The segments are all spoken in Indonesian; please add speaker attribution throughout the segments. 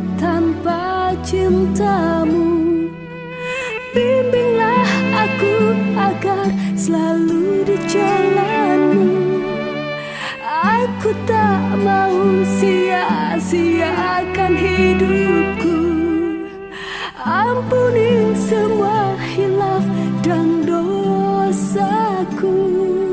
Speaker 1: tanpa cintamu. Bimbinglah aku agar selalu di jalanmu. Aku tak mau sia-siakan hidupku. Ampuni semua hilaf dan dosaku.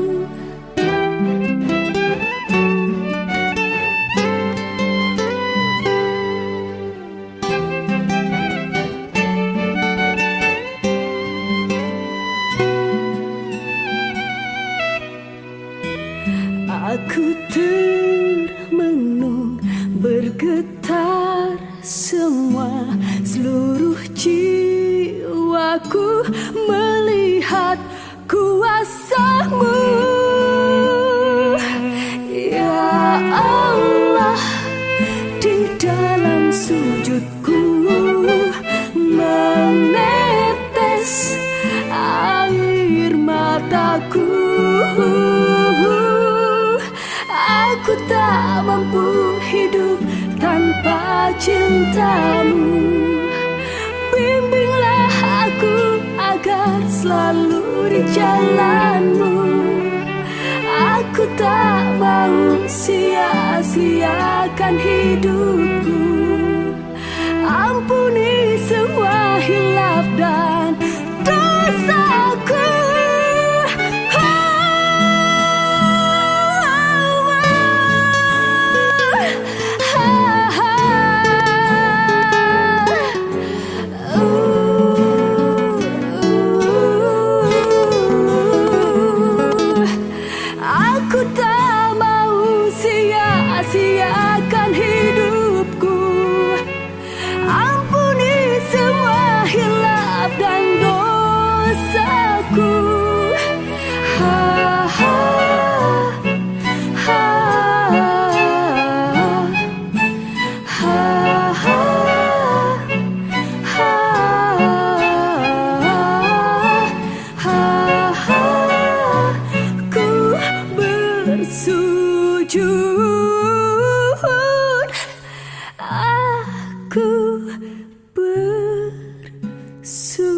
Speaker 1: Aku termenung, bergetar semua seluruh jiwaku melihat kuasa-Mu. Ya Allah, di dalam sujudku menetes air mataku. Aku tak mampu hidup tanpa cintamu. Bimbinglah aku agar selalu di jalanmu. Aku tak mau sia-siakan hidupku. Ampuni semua hilaf dan dosaku. Aku tak mau sia-siakan hidupku. Ampuni semua hilaf dan dosaku. Ha, ha, ha, ha, ha, ha, ha. Ku bersujud, aku bersujud.